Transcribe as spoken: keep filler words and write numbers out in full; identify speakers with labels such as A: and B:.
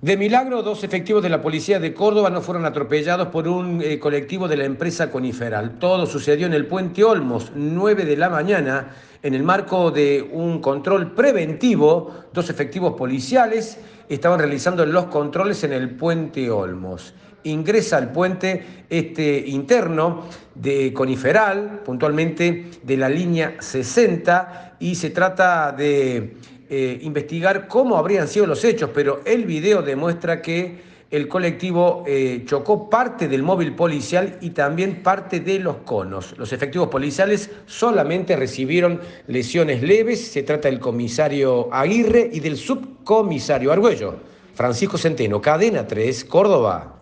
A: De milagro, dos efectivos de la policía de Córdoba no fueron atropellados por un eh, colectivo de la empresa Coniferal. Todo sucedió en el Puente Olmos, nueve de la mañana, en el marco de un control preventivo. Dos efectivos policiales estaban realizando los controles en el Puente Olmos. Ingresa al puente este interno de Coniferal, puntualmente de la línea sesenta, y se trata de eh, investigar cómo habrían sido los hechos, pero el video demuestra que el colectivo eh, chocó parte del móvil policial y también parte de los conos. Los efectivos policiales solamente recibieron lesiones leves. Se trata del comisario Aguirre y del subcomisario Argüello. Francisco Centeno, Cadena tres, Córdoba.